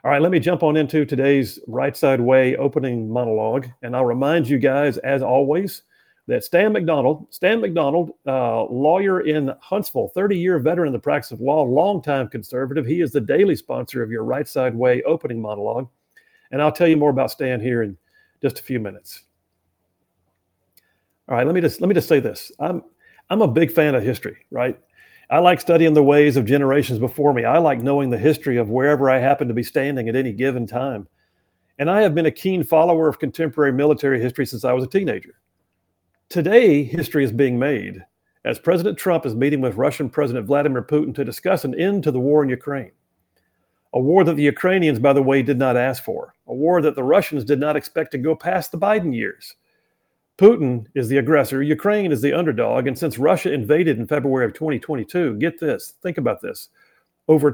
All right, let me jump on into today's Right Side Way opening monologue. And I'll remind you guys, as always, that Stan McDonald, lawyer in Huntsville, 30-year veteran in the practice of law, longtime conservative. He is the daily sponsor of your Right Side Way opening monologue. And I'll tell you more about Stan here in just a few minutes. All right, let me just say this. I'm a big fan of history, right? I like studying the ways of generations before me. I like knowing the history of wherever I happen to be standing at any given time. And I have been a keen follower of contemporary military history since I was a teenager. Today, history is being made as President Trump is meeting with Russian President Vladimir Putin to discuss an end to the war in Ukraine. A war that the Ukrainians, by the way, did not ask for. A war that the Russians did not expect to go past the Biden years. Putin is the aggressor, Ukraine is the underdog, and since Russia invaded in February of 2022, get this, think about this, over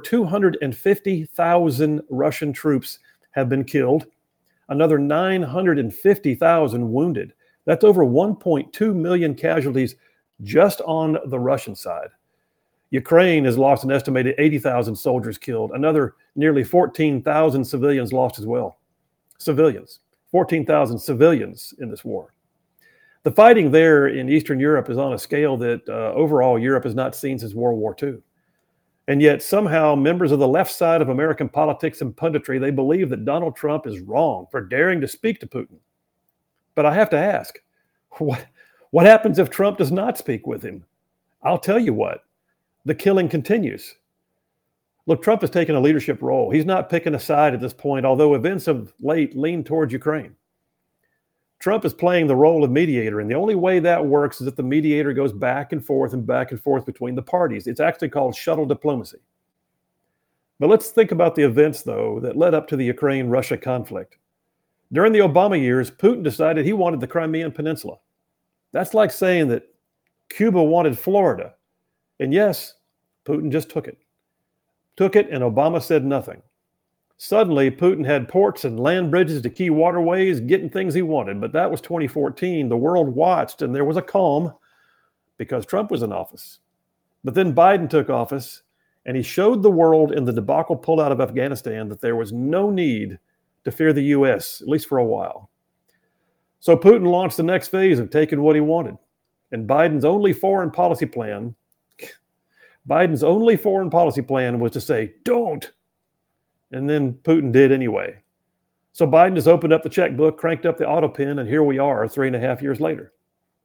250,000 Russian troops have been killed, another 950,000 wounded. That's over 1.2 million casualties just on the Russian side. Ukraine has lost an estimated 80,000 soldiers killed, another nearly 14,000 civilians lost as well. 14,000 civilians in this war. The fighting there in Eastern Europe is on a scale that overall Europe has not seen since World War II. And yet somehow members of the left side of American politics and punditry, they believe that Donald Trump is wrong for daring to speak to Putin. But I have to ask, what happens if Trump does not speak with him? I'll tell you what, the killing continues. Look, Trump has taken a leadership role. He's not picking a side at this point, although events of late lean towards Ukraine. Trump is playing the role of mediator, and the only way that works is if the mediator goes back and forth between the parties. It's actually called shuttle diplomacy. But let's think about the events, though, that led up to the Ukraine-Russia conflict. During the Obama years, Putin decided he wanted the Crimean Peninsula. That's like saying that Cuba wanted Florida. And yes, Putin just took it. And Obama said nothing. Suddenly, Putin had ports and land bridges to key waterways, getting things he wanted. But that was 2014. The world watched, and there was a calm because Trump was in office. But then Biden took office, and he showed the world in the debacle pullout of Afghanistan that there was no need to fear the U.S., at least for a while. So Putin launched the next phase of taking what he wanted. And Biden's only foreign policy plan was to say, don't. And then Putin did anyway. So Biden just opened up the checkbook, cranked up the auto pen, and here we are 3.5 years later.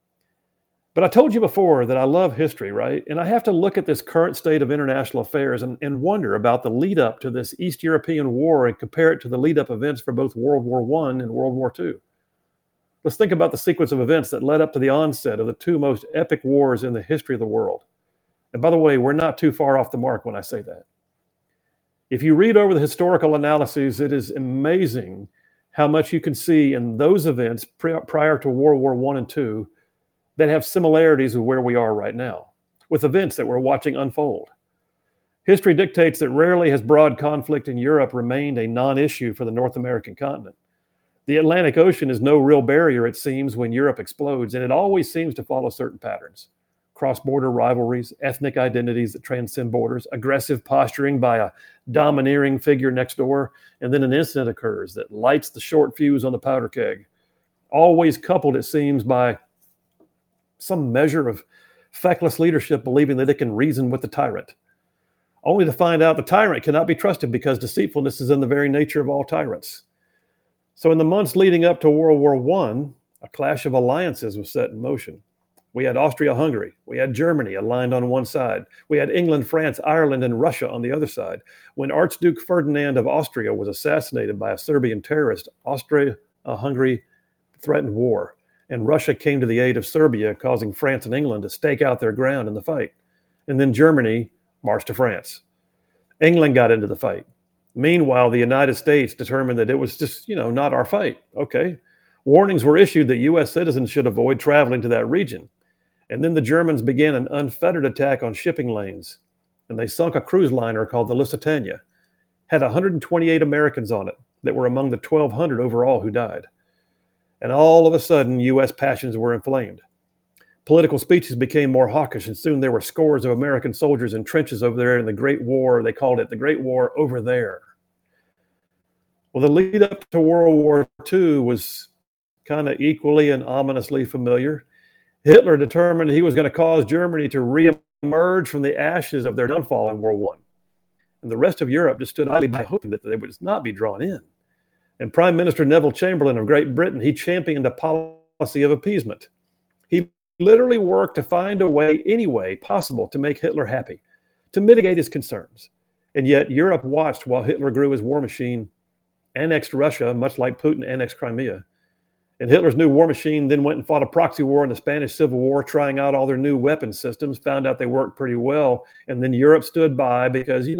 But I told you before that I love history, right? And I have to look at this current state of international affairs and wonder about the lead up to this East European war and compare it to the lead up events for both World War I and World War II. Let's think about the sequence of events that led up to the onset of the two most epic wars in the history of the world. And by the way, we're not too far off the mark when I say that. If you read over the historical analyses, it is amazing how much you can see in those events prior to World War I and II that have similarities with where we are right now, with events that we're watching unfold. History dictates that rarely has broad conflict in Europe remained a non-issue for the North American continent. The Atlantic Ocean is no real barrier, it seems, when Europe explodes, and it always seems to follow certain patterns. Cross-border rivalries, ethnic identities that transcend borders, aggressive posturing by a domineering figure next door, and then an incident occurs that lights the short fuse on the powder keg. Always coupled, it seems, by some measure of feckless leadership believing that it can reason with the tyrant, only to find out the tyrant cannot be trusted because deceitfulness is in the very nature of all tyrants. So in the months leading up to World War I, a clash of alliances was set in motion. We had Austria-Hungary. We had Germany aligned on one side. We had England, France, Ireland, and Russia on the other side. When Archduke Ferdinand of Austria was assassinated by a Serbian terrorist, Austria-Hungary threatened war, and Russia came to the aid of Serbia, causing France and England to stake out their ground in the fight. And then Germany marched to France. England got into the fight. Meanwhile, the United States determined that it was just, not our fight. Okay. Warnings were issued that U.S. citizens should avoid traveling to that region. And then the Germans began an unfettered attack on shipping lanes. And they sunk a cruise liner called the Lusitania. Had 128 Americans on it that were among the 1,200 overall who died. And all of a sudden, U.S. passions were inflamed. Political speeches became more hawkish, and soon there were scores of American soldiers in trenches over there in the Great War. They called it the Great War over there. Well, the lead up to World War II was kind of equally and ominously familiar. Hitler determined he was going to cause Germany to re-emerge from the ashes of their downfall in World War I. And the rest of Europe just stood idly by, hoping that they would not be drawn in. And Prime Minister Neville Chamberlain of Great Britain, he championed a policy of appeasement. He literally worked to find a way, any way possible, to make Hitler happy, to mitigate his concerns. And yet Europe watched while Hitler grew his war machine, annexed Russia, much like Putin annexed Crimea. And Hitler's new war machine then went and fought a proxy war in the Spanish Civil War, trying out all their new weapon systems, found out they worked pretty well. And then Europe stood by because,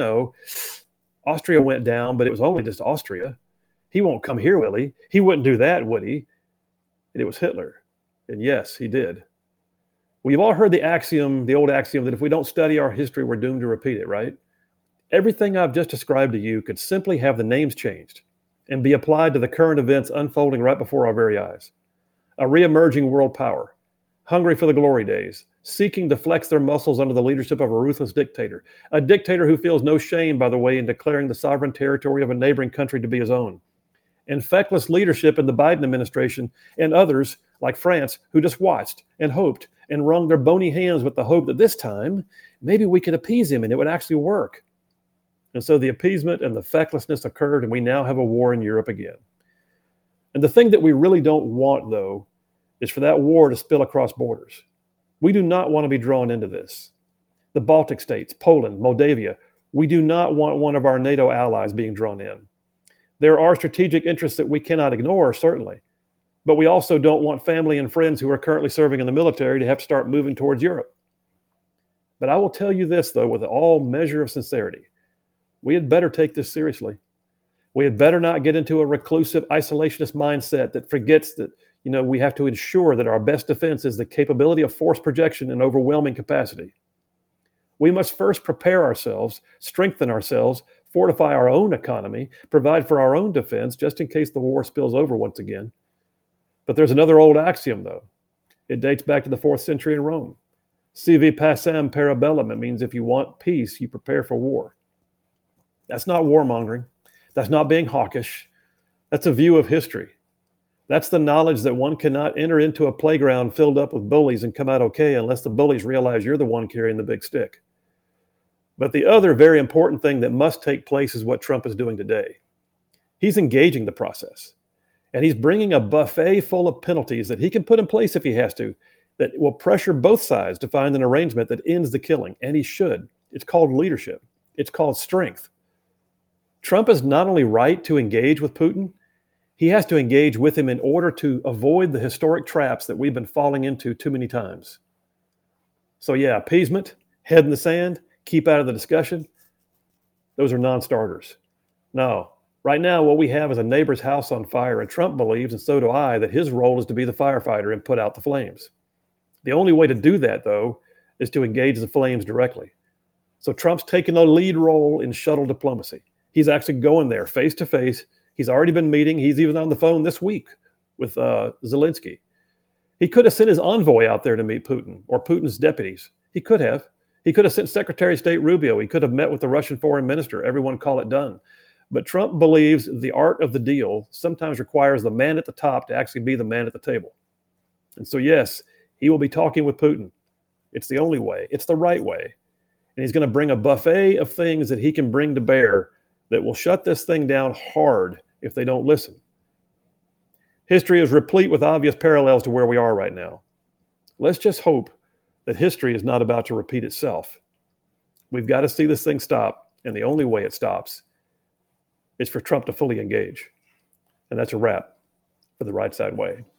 Austria went down, but it was only just Austria. He won't come here, will he? He wouldn't do that, would he? And it was Hitler. And yes, he did. Well, you've all heard the old axiom that if we don't study our history, we're doomed to repeat it, right? Everything I've just described to you could simply have the names changed and be applied to the current events unfolding right before our very eyes. A re-emerging world power, hungry for the glory days, seeking to flex their muscles under the leadership of a ruthless dictator, a dictator who feels no shame, by the way, in declaring the sovereign territory of a neighboring country to be his own. And feckless leadership in the Biden administration and others, like France, who just watched and hoped and wrung their bony hands with the hope that this time, maybe we could appease him and it would actually work. And so the appeasement and the fecklessness occurred, and we now have a war in Europe again. And the thing that we really don't want, though, is for that war to spill across borders. We do not want to be drawn into this. The Baltic states, Poland, Moldavia, we do not want one of our NATO allies being drawn in. There are strategic interests that we cannot ignore, certainly, but we also don't want family and friends who are currently serving in the military to have to start moving towards Europe. But I will tell you this, though, with all measure of sincerity. We had better take this seriously. We had better not get into a reclusive, isolationist mindset that forgets that, we have to ensure that our best defense is the capability of force projection and overwhelming capacity. We must first prepare ourselves, strengthen ourselves, fortify our own economy, provide for our own defense, just in case the war spills over once again. But there's another old axiom, though. It dates back to the 4th century in Rome. Sivi pacem para bellum. It means if you want peace, you prepare for war. That's not warmongering. That's not being hawkish. That's a view of history. That's the knowledge that one cannot enter into a playground filled up with bullies and come out okay unless the bullies realize you're the one carrying the big stick. But the other very important thing that must take place is what Trump is doing today. He's engaging the process, and he's bringing a buffet full of penalties that he can put in place if he has to, that will pressure both sides to find an arrangement that ends the killing, and he should. It's called leadership. It's called strength. Trump is not only right to engage with Putin, he has to engage with him in order to avoid the historic traps that we've been falling into too many times. So yeah, appeasement, head in the sand, keep out of the discussion, those are non-starters. No, right now what we have is a neighbor's house on fire, and Trump believes, and so do I, that his role is to be the firefighter and put out the flames. The only way to do that, though, is to engage the flames directly. So Trump's taking a lead role in shuttle diplomacy. He's actually going there face to face. He's already been meeting. He's even on the phone this week with Zelensky. He could have sent his envoy out there to meet Putin or Putin's deputies. He could have. He could have sent Secretary of State Rubio. He could have met with the Russian foreign minister. Everyone call it done. But Trump believes the art of the deal sometimes requires the man at the top to actually be the man at the table. And so, yes, he will be talking with Putin. It's the only way. It's the right way. And he's going to bring a buffet of things that he can bring to bear that will shut this thing down hard if they don't listen. History is replete with obvious parallels to where we are right now. Let's just hope that history is not about to repeat itself. We've got to see this thing stop, and the only way it stops is for Trump to fully engage. And that's a wrap for The Right Side Way.